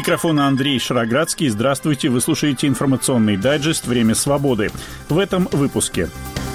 микрофона Андрей Шароградский. Здравствуйте, вы слушаете информационный дайджест «Время свободы». В этом выпуске.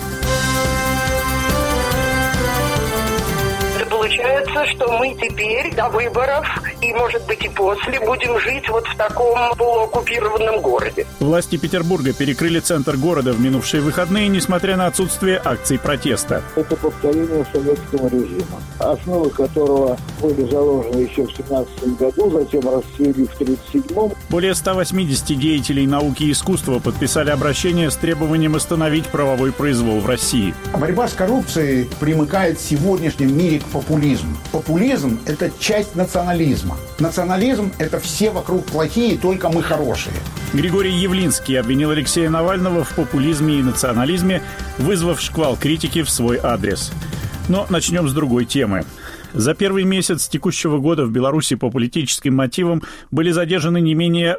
Получается, что мы теперь до выборов и, может быть, и после будем жить вот в таком полуоккупированном городе. Власти Петербурга перекрыли центр города в минувшие выходные, несмотря на отсутствие акций протеста. Это повторение советского режима, основы которого были заложены еще в 1917 году, затем расцвели в 1937. Более 180 деятелей науки и искусства подписали обращение с требованием остановить правовой произвол в России. Борьба с коррупцией примыкает в сегодняшнем мире к популизму. Популизм – это часть национализма. Национализм – это все вокруг плохие, только мы хорошие. Григорий Явлинский обвинил Алексея Навального в популизме и национализме, вызвав шквал критики в свой адрес. Но начнем с другой темы. За первый месяц текущего года в Беларуси по политическим мотивам были задержаны не менее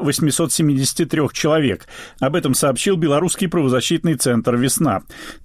873 человек. Об этом сообщил Белорусский правозащитный центр «Весна».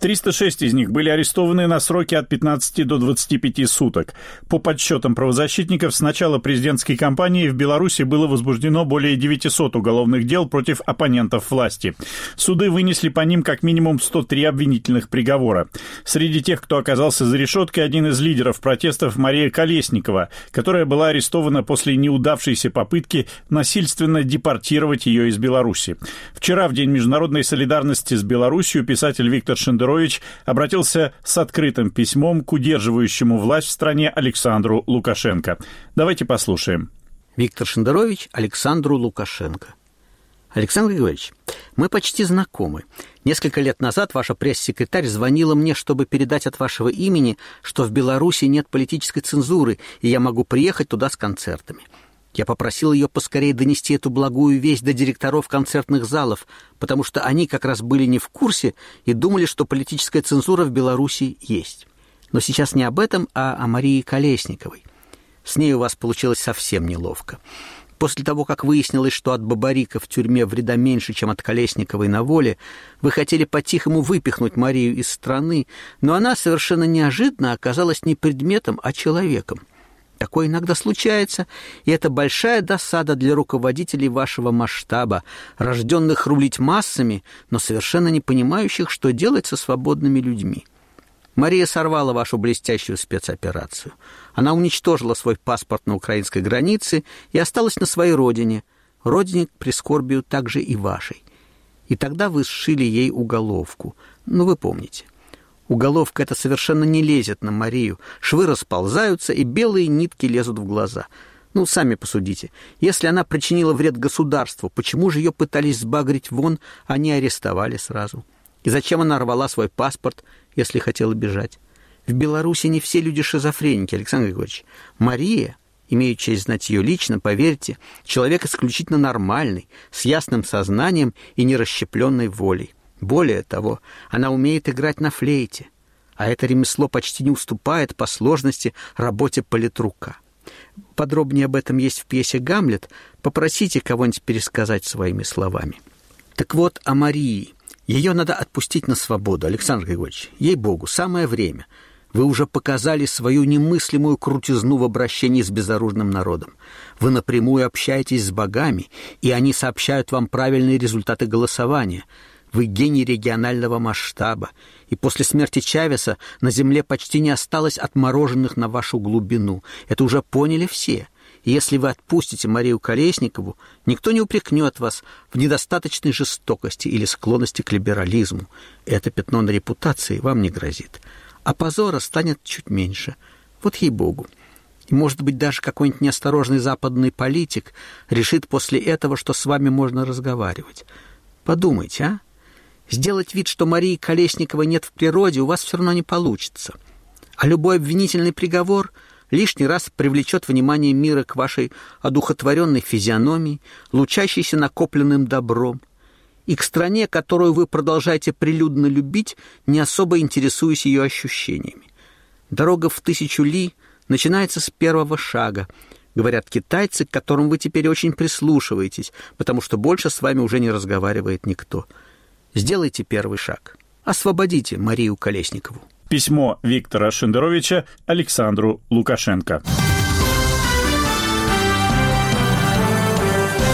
306 из них были арестованы на сроки от 15 до 25 суток. По подсчетам правозащитников, с начала президентской кампании в Беларуси было возбуждено более 900 уголовных дел против оппонентов власти. Суды вынесли по ним как минимум 103 обвинительных приговора. Среди тех, кто оказался за решеткой, один из лидеров протестов Мария Колесникова, которая была арестована после неудавшейся попытки насильственно депортировать ее из Беларуси. Вчера, в День международной солидарности с Беларусью, писатель Виктор Шендерович обратился с открытым письмом к удерживающему власть в стране Александру Лукашенко. Давайте послушаем. Виктор Шендерович Александру Лукашенко. Александр Григорьевич, мы почти знакомы. Несколько лет назад ваша пресс-секретарь звонила мне, чтобы передать от вашего имени, что в Беларуси нет политической цензуры, и я могу приехать туда с концертами. Я попросил ее поскорее донести эту благую весть до директоров концертных залов, потому что они как раз были не в курсе и думали, что политическая цензура в Беларуси есть. Но сейчас не об этом, а о Марии Колесниковой. С ней у вас получилось совсем неловко. После того, как выяснилось, что от Бабарика в тюрьме вреда меньше, чем от Колесниковой на воле, вы хотели по-тихому выпихнуть Марию из страны, но она совершенно неожиданно оказалась не предметом, а человеком. Такое иногда случается, и это большая досада для руководителей вашего масштаба, рожденных рулить массами, но совершенно не понимающих, что делать со свободными людьми. Мария сорвала вашу блестящую спецоперацию. Она уничтожила свой паспорт на украинской границе и осталась на своей родине, родине к прискорбию также и вашей. И тогда вы сшили ей уголовку. Ну, вы помните. Уголовка эта совершенно не лезет на Марию, швы расползаются, и белые нитки лезут в глаза. Ну, сами посудите. Если она причинила вред государству, почему же ее пытались сбагрить вон, а не арестовали сразу? И зачем она рвала свой паспорт, если хотела бежать? В Беларуси не все люди шизофреники, Александр Григорьевич. Мария, имею честь знать ее лично, поверьте, человек исключительно нормальный, с ясным сознанием и нерасщепленной волей. Более того, она умеет играть на флейте, а это ремесло почти не уступает по сложности работе политрука. Подробнее об этом есть в пьесе «Гамлет». Попросите кого-нибудь пересказать своими словами. Так вот, о Марии. Ее надо отпустить на свободу, Александр Григорьевич. Ей-богу, самое время. Вы уже показали свою немыслимую крутизну в обращении с безоружным народом. Вы напрямую общаетесь с богами, и они сообщают вам правильные результаты голосования. Вы гений регионального масштаба, и после смерти Чавеса на земле почти не осталось отмороженных на вашу глубину. Это уже поняли все. И если вы отпустите Марию Колесникову, никто не упрекнет вас в недостаточной жестокости или склонности к либерализму. Это пятно на репутации вам не грозит. А позора станет чуть меньше. Вот ей-богу. И, может быть, даже какой-нибудь неосторожный западный политик решит после этого, что с вами можно разговаривать. Подумайте, а? Сделать вид, что Марии Колесниковой нет в природе, у вас все равно не получится. А любой обвинительный приговор лишний раз привлечет внимание мира к вашей одухотворенной физиономии, лучащейся накопленным добром, и к стране, которую вы продолжаете прилюдно любить, не особо интересуясь ее ощущениями. Дорога в 1000 ли начинается с первого шага, говорят китайцы, к которым вы теперь очень прислушиваетесь, потому что больше с вами уже не разговаривает никто. Сделайте первый шаг. Освободите Марию Колесникову. Письмо Виктора Шендеровича Александру Лукашенко.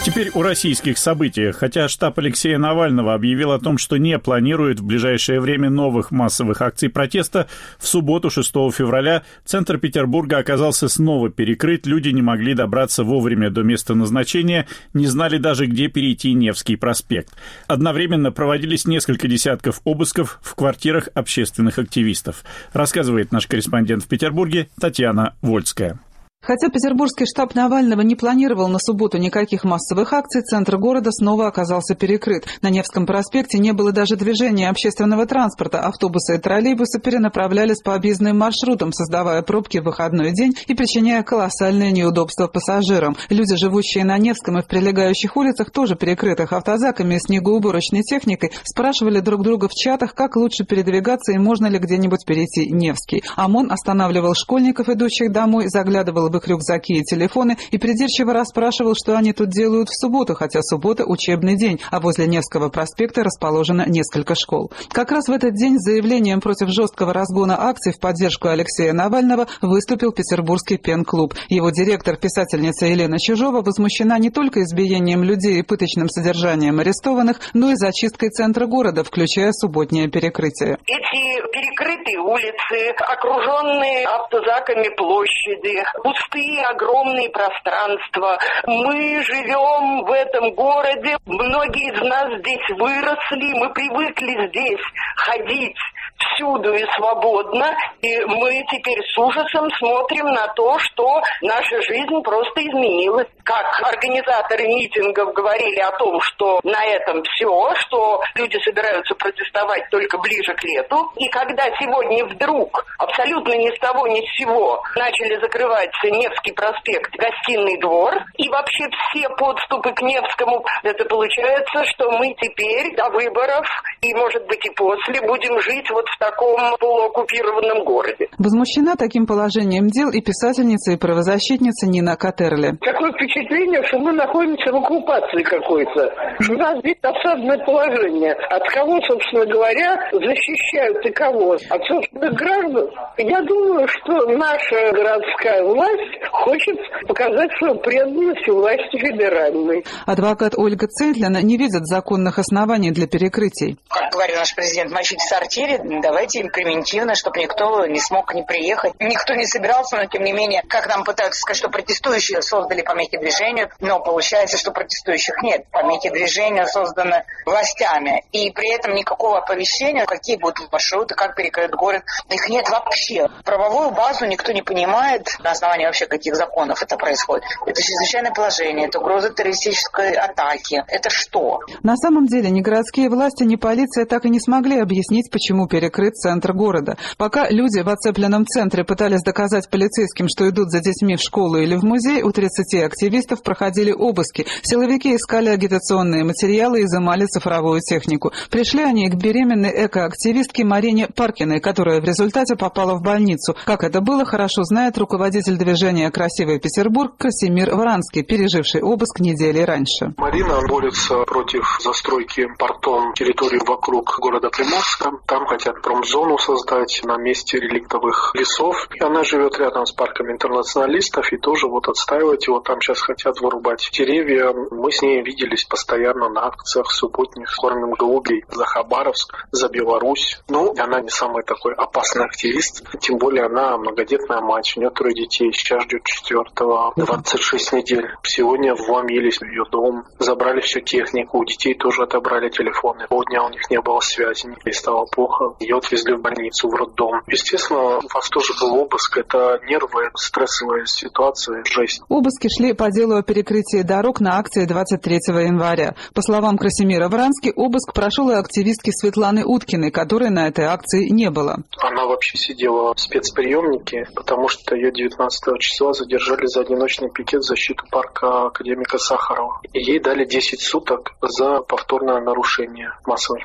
Теперь о российских событиях. Хотя штаб Алексея Навального объявил о том, что не планирует в ближайшее время новых массовых акций протеста, в субботу, 6 февраля, центр Петербурга оказался снова перекрыт. Люди не могли добраться вовремя до места назначения, не знали даже, где перейти Невский проспект. Одновременно проводились несколько десятков обысков в квартирах общественных активистов. Рассказывает наш корреспондент в Петербурге Татьяна Вольская. Хотя петербургский штаб Навального не планировал на субботу никаких массовых акций, центр города снова оказался перекрыт. На Невском проспекте не было даже движения общественного транспорта. Автобусы и троллейбусы перенаправлялись по объездным маршрутам, создавая пробки в выходной день и причиняя колоссальные неудобства пассажирам. Люди, живущие на Невском и в прилегающих улицах, тоже перекрытых автозаками и снегоуборочной техникой, спрашивали друг друга в чатах, как лучше передвигаться и можно ли где-нибудь перейти Невский. ОМОН останавливал школьников, идущих домой, заглядывал в их рюкзаки и телефоны и придирчиво расспрашивал, что они тут делают в субботу, хотя суббота – учебный день, а возле Невского проспекта расположено несколько школ. Как раз в этот день с заявлением против жесткого разгона акций в поддержку Алексея Навального выступил Петербургский пен-клуб. Его директор, писательница Елена Чижова, возмущена не только избиением людей и пыточным содержанием арестованных, но и зачисткой центра города, включая субботнее перекрытие. Эти перекрытые улицы, окруженные автозаками площади, пустые огромные пространства. Мы живем в этом городе, многие из нас здесь выросли, мы привыкли здесь ходить всюду и свободно, и мы теперь с ужасом смотрим на то, что наша жизнь просто изменилась. Как организаторы митингов говорили о том, что на этом все, что люди собираются протестовать только ближе к лету, и когда сегодня вдруг, абсолютно ни с того ни с сего, начали закрывать Невский проспект, Гостиный двор, и вообще все подступы к Невскому, это получается, что мы теперь до выборов, и может быть и после, будем жить вот в таком полуоккупированном городе. Возмущена таким положением дел и писательница, и правозащитница Нина Каттерли. Такое впечатление, что мы находимся в оккупации какой-то. У нас здесь осадное положение. От кого, собственно говоря, защищают и кого? От собственных граждан? Я думаю, что наша городская власть хочет показать свою преданность власти федеральной. Адвокат Ольга Цейтлина не видит законных оснований для перекрытий. Как говорил наш президент, мочить в сортире, давайте им превентивно, чтобы никто не смог не приехать. Никто не собирался, но тем не менее, как нам пытаются сказать, что протестующие создали помехи движению, но получается, что протестующих нет. Помехи движению созданы властями. И при этом никакого оповещения, какие будут маршруты, как перекроют город, их нет вообще. Правовую базу никто не понимает, на основании вообще каких законов это происходит. Это чрезвычайное положение, это угроза террористической атаки. Это что? На самом деле ни городские власти, ни полиция так и не смогли объяснить, почему перекрыт центр города. Пока люди в оцепленном центре пытались доказать полицейским, что идут за детьми в школу или в музей, у 30 активистов проходили обыски. Силовики искали агитационные материалы и изымали цифровую технику. Пришли они к беременной экоактивистке Марине Паркиной, которая в результате попала в больницу. Как это было, хорошо знает руководитель движения «Красивый Петербург» Красимир Вранский, переживший обыск недели раньше. Марина борется против застройки портом территории вокруг города Приморска. Там хотят промзону создать на месте реликтовых лесов. И она живет рядом с парком интернационалистов и тоже вот отстаивать его. Там сейчас хотят вырубать деревья. Мы с ней виделись постоянно на акциях субботних. Кормим голубей за Хабаровск, за Беларусь. Ну, она не самый такой опасный активист. Тем более она многодетная мать. У нее 3 детей. Сейчас ждет 4-го. 26 недель. Сегодня вломились в ее дом. Забрали всю технику. У детей тоже отобрали телефоны. Полдня у них не было связи. Ей стало плохо. Ее отвезли в больницу, в роддом. Естественно, у вас тоже был обыск. Это нервы, стрессовая ситуация, жесть. Обыски шли по делу о перекрытии дорог на акции 23 января. По словам Красимира Врански, обыск прошел и активистки Светланы Уткиной, которой на этой акции не было. Она вообще сидела в спецприемнике, потому что ее 19 числа задержали за одиночный пикет в защиту парка академика Сахарова. И ей дали 10 суток за повторное нарушение массовых мероприятий.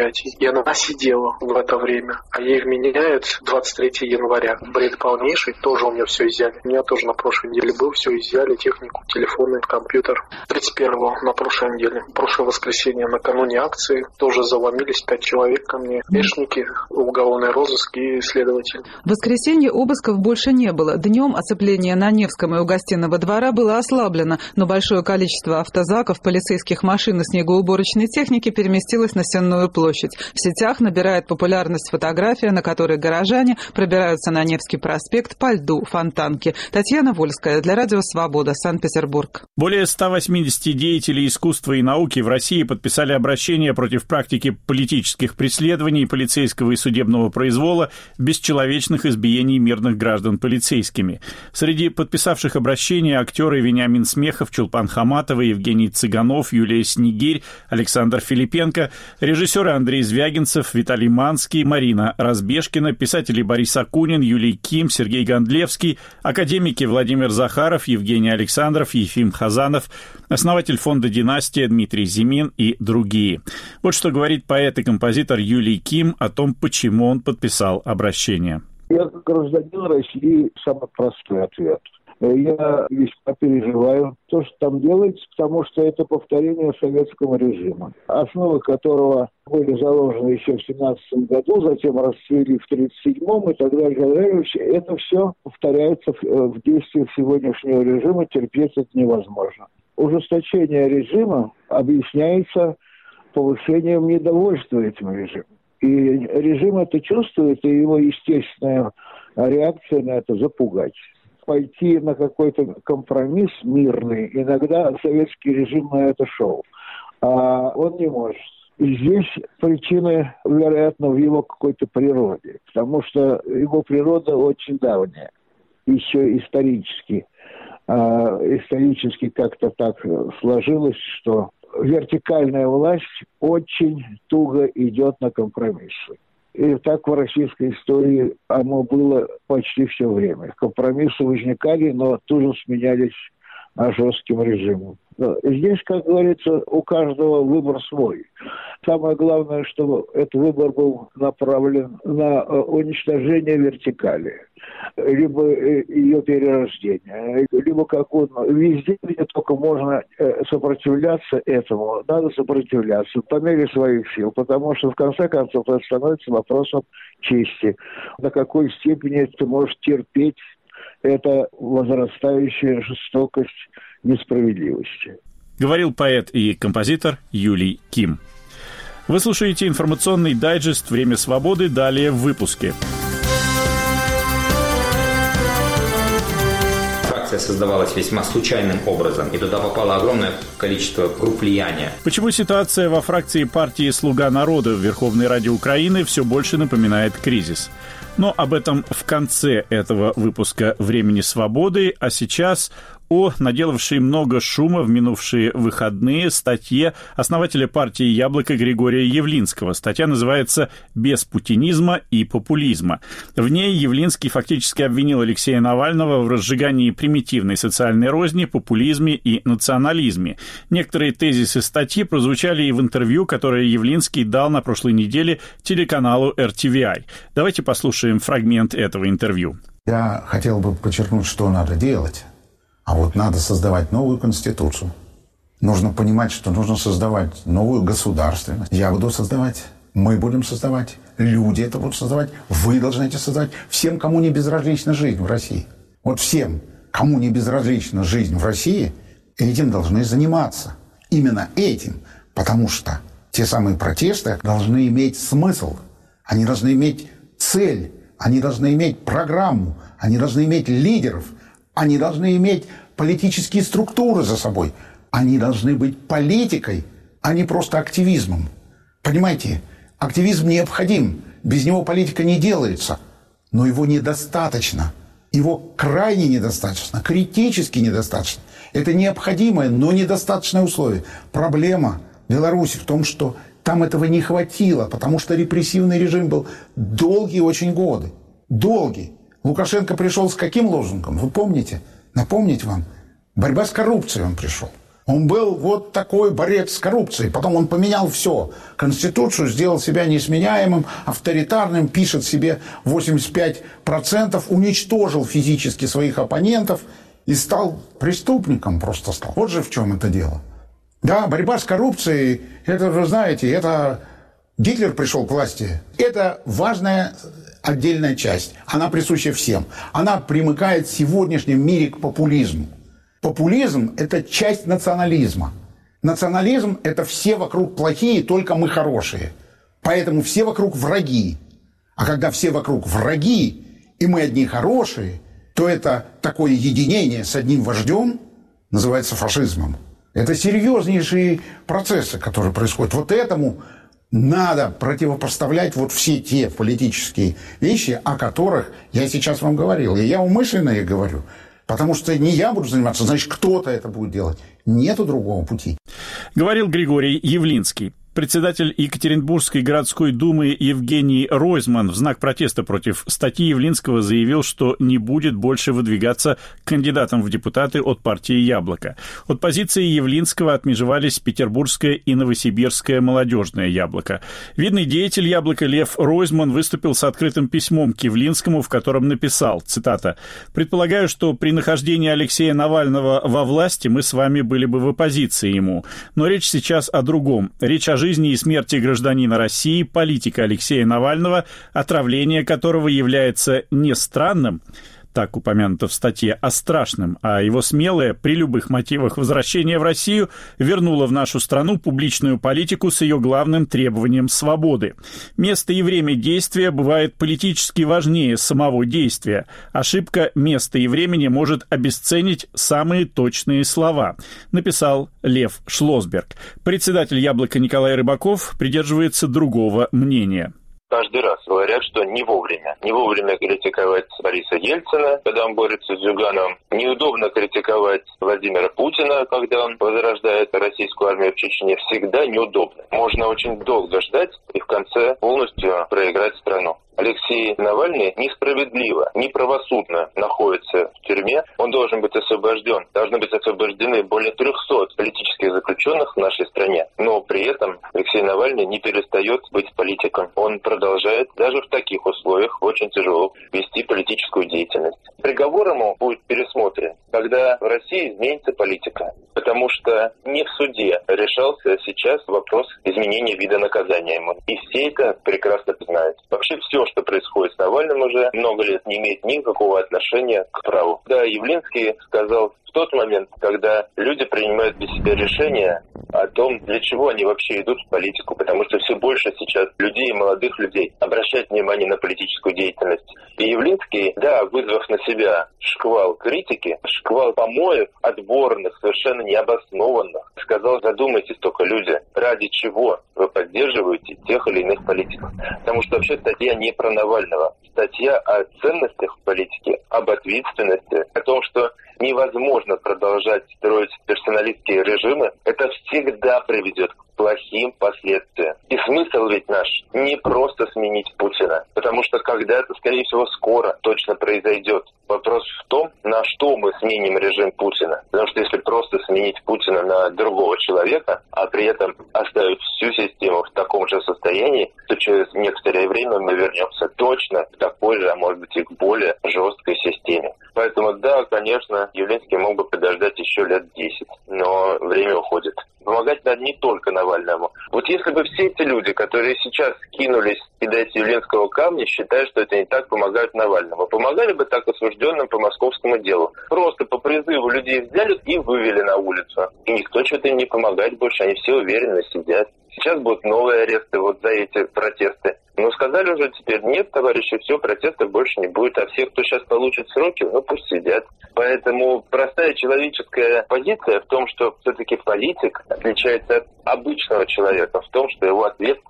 мероприятий. И она сидела в это время. А ей вменяют 23 января. Бред полнейший. Тоже у меня все изъяли. У меня тоже на прошлой неделе был. Все изъяли. Технику, телефоны, компьютер. 31-го на прошлой неделе. Прошлое воскресенье накануне акции. Тоже заломились 5 человек ко мне. Эшники, уголовный розыск и следователь. В воскресенье обысков больше не было. Днем оцепление на Невском и у Гостиного двора было ослаблено, но большое количество автозаков, полицейских машин и снегоуборочной техники переместилось на Сенную площадь. В сетях набирает популярность фотография, на которой горожане пробираются на Невский проспект по льду Фонтанки. Татьяна Вольская для Радио Свобода, Санкт-Петербург. Более 180 деятелей искусства и науки в России подписали обращение против практики политических преследований, полицейского и судебного произвола, бесчеловечных избиений мирных граждан полицейскими. Среди подписавших обращение актеры Вениамин Смехов, Чулпан Хаматова, Евгений Цыганов, Юлия Снегирь, Александр Филипенко, режиссеры Андрей Звягинцев, Виталий Манский, Марина Разбежкина, писатели Борис Акунин, Юлий Ким, Сергей Гондлевский, академики Владимир Захаров, Евгений Александров, Ефим Хазанов, основатель фонда «Династия» Дмитрий Зимин и другие. Вот что говорит поэт и композитор Юлий Ким о том, почему он подписал обращение. Я как гражданин России самый простой ответ. Я весьма переживаю то, что там делается, потому что это повторение советского режима, основы которого были заложены еще в 17 году, затем расцвели в 37-м и так далее. Это все повторяется в действиях сегодняшнего режима, терпеть это невозможно. Ужесточение режима объясняется повышением недовольства этим режимом. И режим это чувствует, и его естественная реакция на это запугать. Пойти на какой-то компромисс мирный, иногда советский режим на это шел, а он не может. И здесь причины, вероятно, в его какой-то природе, потому что его природа очень давняя, еще исторически. Исторически как-то так сложилось, что вертикальная власть очень туго идет на компромиссы. И так в российской истории оно было почти все время. Компромиссы возникали, но тут же сменялись жестким режимом. Здесь, как говорится, у каждого выбор свой. Самое главное, чтобы этот выбор был направлен на уничтожение вертикали, либо ее перерождение, либо как угодно. Везде, где только можно сопротивляться этому, надо сопротивляться по мере своих сил, потому что, в конце концов, это становится вопросом чести. До какой степени ты можешь терпеть это возрастающая жестокость несправедливости. Говорил поэт и композитор Юлий Ким. Вы слушаете информационный дайджест «Время свободы». Далее в выпуске. Фракция создавалась весьма случайным образом, и туда попало огромное количество групп влияния. Почему ситуация во фракции партии «Слуга народа» в Верховной Раде Украины все больше напоминает кризис? Но об этом в конце этого выпуска «Времени свободы», а сейчас о наделавшей много шума в минувшие выходные статье основателя партии «Яблоко» Григория Явлинского. Статья называется «Без путинизма и популизма». В ней Явлинский фактически обвинил Алексея Навального в разжигании примитивной социальной розни, популизме и национализме. Некоторые тезисы статьи прозвучали и в интервью, которое Явлинский дал на прошлой неделе телеканалу RTVI. Давайте послушаем фрагмент этого интервью. Я хотел бы подчеркнуть, что надо делать. А вот надо создавать новую конституцию. Нужно понимать, что нужно создавать новую государственность. Я буду создавать, мы будем создавать, люди это будут создавать, вы должны это создавать. Всем, кому не безразлична жизнь в России. Вот всем, кому не безразлична жизнь в России, этим должны заниматься. Именно этим. Потому что те самые протесты должны иметь смысл. Они должны иметь цель. Они должны иметь программу. Они должны иметь лидеров. Они должны иметь политические структуры за собой. Они должны быть политикой, а не просто активизмом. Понимаете, активизм необходим. Без него политика не делается. Но его недостаточно. Его крайне недостаточно, критически недостаточно. Это необходимое, но недостаточное условие. Проблема Беларуси в том, что там этого не хватило, потому что репрессивный режим был долгие очень годы. Долгий. Лукашенко пришел с каким лозунгом? Вы помните? Напомнить вам. Борьба с коррупцией он пришел. Он был вот такой борец с коррупцией. Потом он поменял все. Конституцию, сделал себя несменяемым, авторитарным, пишет себе 85%, уничтожил физически своих оппонентов и стал преступником просто стал. Вот же в чем это дело. Да, борьба с коррупцией, это вы знаете, это Гитлер пришел к власти. Это важная отдельная часть. Она присуща всем. Она примыкает в сегодняшнем мире к популизму. Популизм – это часть национализма. Национализм – это все вокруг плохие, только мы хорошие. Поэтому все вокруг враги. А когда все вокруг враги, и мы одни хорошие, то это такое единение с одним вождем называется фашизмом. Это серьезнейшие процессы, которые происходят. Вот этому надо противопоставлять вот все те политические вещи, о которых я сейчас вам говорил. И я умышленно их говорю. Потому что не я буду заниматься, значит, кто-то это будет делать. Нету другого пути. Говорил Григорий Явлинский. Председатель Екатеринбургской городской думы Евгений Ройзман в знак протеста против статьи Явлинского заявил, что не будет больше выдвигаться кандидатом в депутаты от партии «Яблоко». От позиции Явлинского отмежевались Петербургское и Новосибирское молодежное «Яблоко». Видный деятель «Яблока» Лев Ройзман выступил с открытым письмом к Явлинскому, в котором написал, цитата, «Предполагаю, что при нахождении Алексея Навального во власти мы с вами были бы в оппозиции ему. Но речь сейчас о другом. Речь о жизни и смерти гражданина России, политика Алексея Навального, отравление которого является не странным, так упомянуто в статье, а страшным, а его смелое, при любых мотивах возвращение в Россию вернуло в нашу страну публичную политику с ее главным требованием свободы. Место и время действия бывает политически важнее самого действия. Ошибка места и времени может обесценить самые точные слова», написал Лев Шлосберг. Председатель «Яблока» Николай Рыбаков придерживается другого мнения. Каждый раз говорят, что не вовремя. Не вовремя критиковать Бориса Ельцина, когда он борется с Зюгановым. Неудобно критиковать Владимира Путина, когда он возрождает российскую армию в Чечне. Всегда неудобно. Можно очень долго ждать и в конце полностью проиграть страну. Алексей Навальный несправедливо, неправосудно находится в тюрьме. Он должен быть освобожден. Должны быть освобождены более 300 политических заключенных в нашей стране. Но при этом Алексей Навальный не перестает быть политиком. Он продолжает даже в таких условиях очень тяжело вести политическую деятельность. Приговор ему будет пересмотрен, когда в России изменится политика. Потому что не в суде решался сейчас вопрос изменения вида наказания ему. И все это прекрасно знают. Вообще все, что происходит с Навальным уже много лет, не имеет никакого отношения к праву. Да, Явлинский сказал в тот момент, когда люди принимают для себя решения о том, для чего они вообще идут в политику, потому что все больше сейчас людей, молодых людей, обращают внимание на политическую деятельность. И Явлинский, да, вызвав на себя шквал критики, шквал помоев, отборных, совершенно необоснованных, сказал: задумайтесь только, люди, ради чего вы поддерживаете тех или иных политиков. Потому что вообще статья не про Навального. Статья о ценностях в политике, об ответственности, о том, что невозможно продолжать строить персоналистские режимы. Это всегда приведет к плохим последствиям. И смысл ведь наш не просто сменить Путина, потому что когда-то, скорее всего, скоро точно произойдет. Вопрос в том, на что мы сменим режим Путина. Потому что если просто сменить Путина на другого человека, а при этом оставить всю систему в таком же состоянии, то через некоторое время мы вернемся точно к такой же, а может быть и к более жесткой системе. Поэтому да, конечно, Явлинский мог бы подождать еще лет 10, но время уходит. Помогать надо не только Навальному. Вот если бы все эти люди, которые сейчас кинулись кидать Явлинского камни, считая, что это не так, помогают Навальному, помогали бы так осужденным по московскому делу. Просто по призыву людей взяли и вывели на улицу. И никто что-то им не помогает больше, они все уверенно сидят. Сейчас будут новые аресты вот за эти протесты. Но сказали уже теперь: нет, товарищи, все, протестов больше не будет. А все, кто сейчас получит сроки, ну пусть сидят. Поэтому простая человеческая позиция в том, что все-таки политик отличается от обычного человека, в том, что его ответственность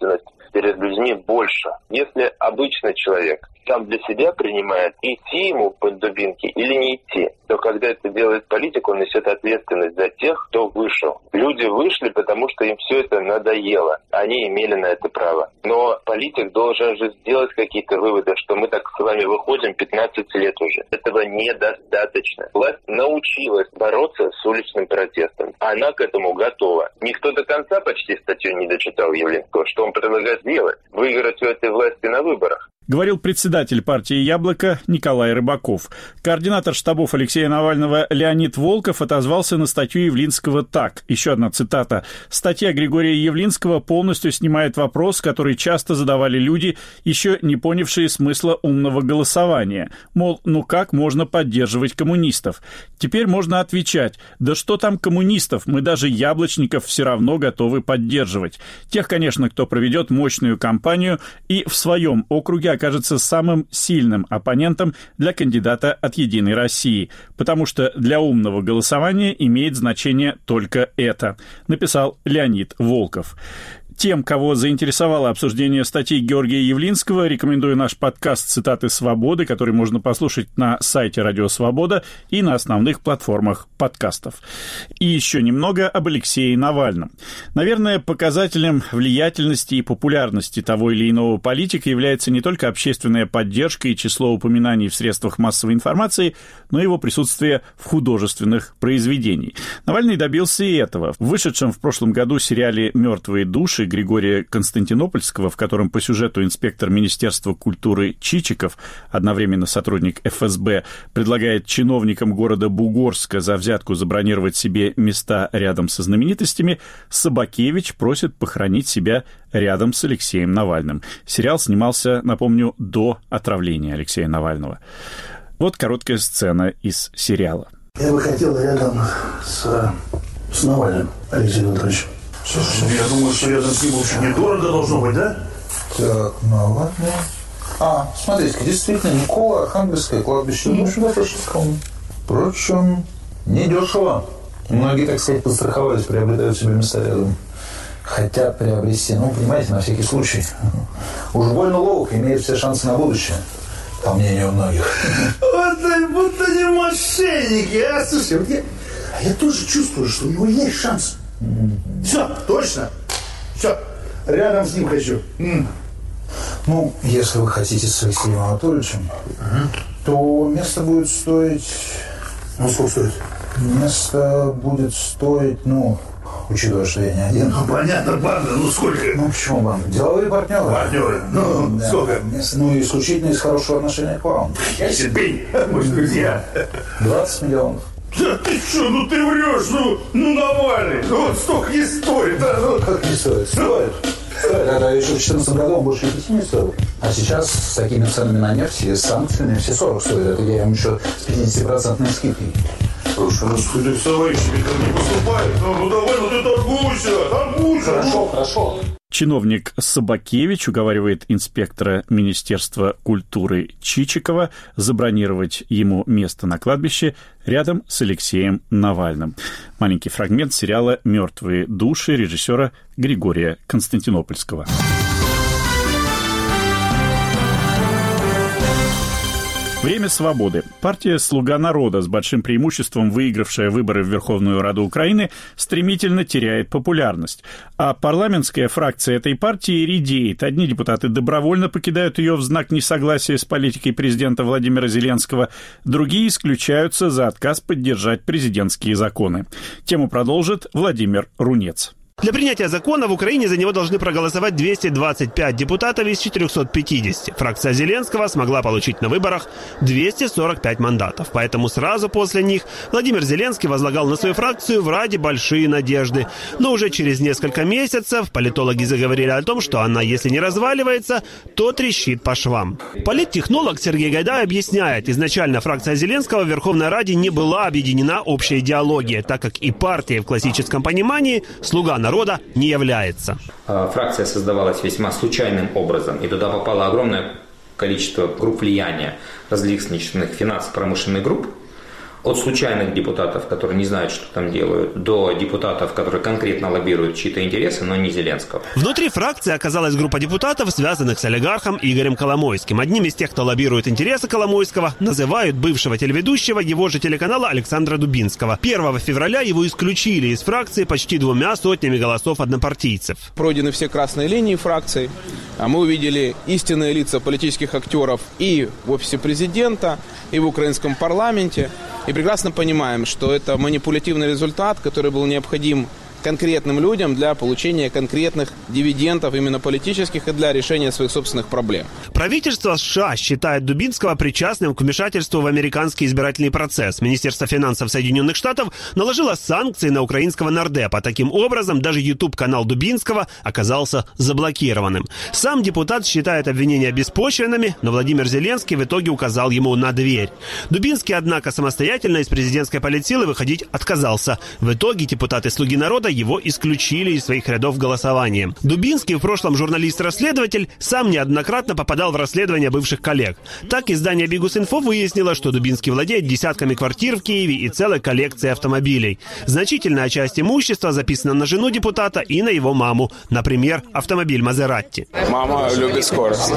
перед людьми больше. Если обычный человек сам для себя принимает, идти ему под дубинки или не идти, то когда это делает политик, он несет ответственность за тех, кто вышел. Люди вышли, потому что им все это надоело. Они имели на это право. Но политик должен же сделать какие-то выводы, что мы так с вами выходим 15 лет уже. Этого недостаточно. Власть научилась бороться с уличным протестом. Она к этому готова. Никто до конца почти статью не дочитал Явлинского. Что он предлагает сделать? Выиграть у этой власти на выборах. Говорил председатель партии «Яблоко» Николай Рыбаков. Координатор штабов Алексея Навального Леонид Волков отозвался на статью Явлинского так. Еще одна цитата. «Статья Григория Явлинского полностью снимает вопрос, который часто задавали люди, еще не понявшие смысла умного голосования. Мол, ну как можно поддерживать коммунистов? Теперь можно отвечать, да что там коммунистов, мы даже яблочников все равно готовы поддерживать. Тех, конечно, кто проведет мощную кампанию и в своем округе окажется самым сильным оппонентом для кандидата от «Единой России», потому что для умного голосования имеет значение только это», написал Леонид Волков. Тем, кого заинтересовало обсуждение статьи Георгия Явлинского, рекомендую наш подкаст «Цитаты свободы», который можно послушать на сайте Радио Свобода и на основных платформах подкастов. И еще немного об Алексее Навальном. Наверное, показателем влиятельности и популярности того или иного политика является не только общественная поддержка и число упоминаний в средствах массовой информации, но и его присутствие в художественных произведениях. Навальный добился и этого. В вышедшем в прошлом году сериале «Мертвые души» Григория Константинопольского, в котором по сюжету инспектор Министерства культуры Чичиков, одновременно сотрудник ФСБ, предлагает чиновникам города Бугорска за взятку забронировать себе места рядом со знаменитостями, Собакевич просит похоронить себя рядом с Алексеем Навальным. Сериал снимался, напомню, до отравления Алексея Навального. Вот короткая сцена из сериала. Я бы хотел рядом с Навальным, Алексеем Анатольевичем. Слушай, я думаю, что рядом с ним вообще недорого должно быть, да? Так, ну ладно. Смотрите, действительно, Никола, Архангельское кладбище. Ну, что достаточно скромно. Впрочем, недешево. Многие, так сказать, подстраховались, приобретают себе места рядом. Хотят приобрести, понимаете, на всякий случай. Уж больно ловок, имеет все шансы на будущее. По мнению многих. Вот будто не мошенники, а? Слушай, я тоже чувствую, что у него есть шанс. Все, точно. Все, рядом с ним хочу. Если вы хотите с Алексеем Анатольевичем, то место будет стоить... сколько стоит? Место будет стоить, учитывая, что я не один. Понятно, банда, сколько? Почему банда? Деловые партнеры. Партнеры, да. Сколько? Исключительно из хорошего отношения к вам. Я себе, мы же друзья. 20 миллионов. Да ты что, ты врешь, Навальный, вот столько не стоит, да, Как не стоит? Стоит. Когда еще в 2014 году он больше 5 не стоил. А сейчас с такими ценами на нефть и с санкциями все 40 стоит. Это я им еще с 50% скидкой. Слушай, с этих товарищами как не поступает. Давай, ты торгуйся. Хорошо. Чиновник Собакевич уговаривает инспектора Министерства культуры Чичикова забронировать ему место на кладбище рядом с Алексеем Навальным. Маленький фрагмент сериала «Мертвые души» режиссера Григория Константинопольского. Время свободы. Партия «Слуга народа», с большим преимуществом выигравшая выборы в Верховную Раду Украины, стремительно теряет популярность. А парламентская фракция этой партии редеет. Одни депутаты добровольно покидают ее в знак несогласия с политикой президента Владимира Зеленского, другие исключаются за отказ поддержать президентские законы. Тему продолжит Владимир Рунец. Для принятия закона в Украине за него должны проголосовать 225 депутатов из 450. Фракция Зеленского смогла получить на выборах 245 мандатов. Поэтому сразу после них Владимир Зеленский возлагал на свою фракцию в Раде большие надежды. Но уже через несколько месяцев политологи заговорили о том, что она, если не разваливается, то трещит по швам. Политтехнолог Сергей Гайдай объясняет, изначально фракция Зеленского в Верховной Раде не была объединена общей идеологией, так как и партия в классическом понимании «Слуга народа» не является. Фракция создавалась весьма случайным образом, и туда попало огромное количество групп влияния, различных финансово-промышленных групп, От случайных депутатов, которые не знают, что там делают, до депутатов, которые конкретно лоббируют чьи-то интересы, но не Зеленского. Внутри фракции оказалась группа депутатов, связанных с олигархом Игорем Коломойским. Одним из тех, кто лоббирует интересы Коломойского, называют бывшего телеведущего его же телеканала Александра Дубинского. 1 февраля его исключили из фракции почти 200 голосов однопартийцев. Пройдены все красные линии фракции. Мы увидели истинные лица политических актеров и в офисе президента, и в украинском парламенте. И прекрасно понимаем, что это манипулятивный результат, который был необходим конкретным людям для получения конкретных дивидендов, именно политических, и для решения своих собственных проблем. Правительство США считает Дубинского причастным к вмешательству в американский избирательный процесс. Министерство финансов Соединенных Штатов наложило санкции на украинского нардепа. Таким образом, даже YouTube-канал Дубинского оказался заблокированным. Сам депутат считает обвинения беспочвенными, но Владимир Зеленский в итоге указал ему на дверь. Дубинский, однако, самостоятельно из президентской политсилы выходить отказался. В итоге депутаты «Слуги народа» его исключили из своих рядов голосованием. Дубинский, в прошлом журналист-расследователь, сам неоднократно попадал в расследования бывших коллег. Так издание «Бигус.Инфо» выяснило, что Дубинский владеет десятками квартир в Киеве и целой коллекцией автомобилей. Значительная часть имущества записана на жену депутата и на его маму. Например, автомобиль «Мазератти». Мама любит скорость.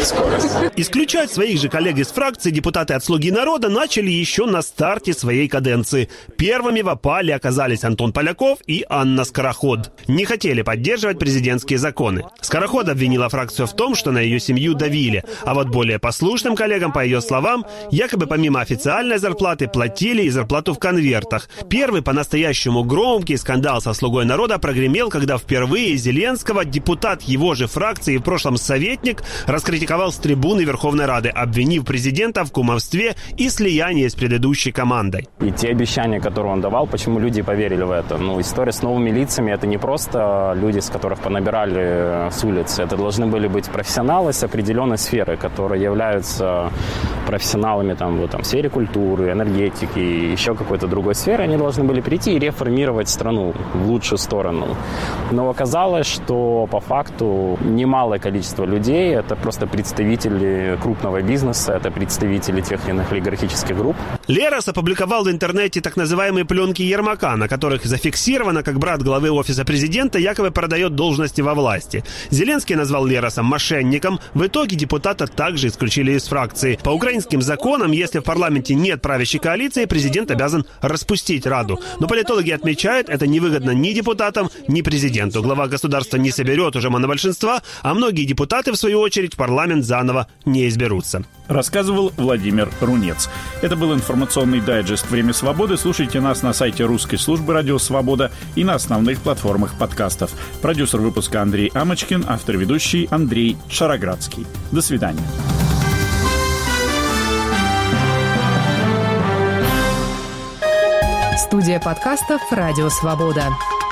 Исключать своих же коллег из фракции депутаты от «Слуги народа» начали еще на старте своей каденции. Первыми в опале оказались Антон Поляков и Анна Скороход. Не хотели поддерживать президентские законы. Скороход обвинила фракцию в том, что на ее семью давили. А вот более послушным коллегам, по ее словам, якобы помимо официальной зарплаты платили и зарплату в конвертах. Первый по-настоящему громкий скандал со «Слугой народа» прогремел, когда впервые Зеленского, депутат его же фракции и в прошлом советник, раскритиковал с трибуны Верховной Рады, обвинив президента в кумовстве и слиянии с предыдущей командой. И те обещания, которые он давал, почему люди поверили в это? История с новыми лицами – это не просто люди, с которых понабирали с улицы. Это должны были быть профессионалы с определенной сферы, которые являются профессионалами в сфере культуры, энергетики и еще какой-то другой сферы. Они должны были прийти и реформировать страну в лучшую сторону. Но оказалось, что по факту немалое количество людей – это просто представители крупного бизнеса, это представители тех или иных олигархических групп. Лерос опубликовал в интернете так называемые пленки Ермака, на которых зафиксировано, как брат главы офиса президента якобы продает должности во власти. Зеленский назвал Лероса мошенником. В итоге депутата также исключили из фракции. По украинским законам, если в парламенте нет правящей коалиции, президент обязан распустить Раду. Но политологи отмечают, это невыгодно ни депутатам, ни президенту. Глава государства не соберет уже монобольшинства, а многие депутаты, в свою очередь, в парламент заново не изберутся. Рассказывал Владимир Рунец. Это был информационный дайджест «Время свободы». Слушайте нас на сайте русской службы «Радио Свобода» и на основных платформах подкастов. Продюсер выпуска Андрей Амочкин, автор-ведущий Андрей Шароградский. До свидания. Студия подкастов «Радио Свобода».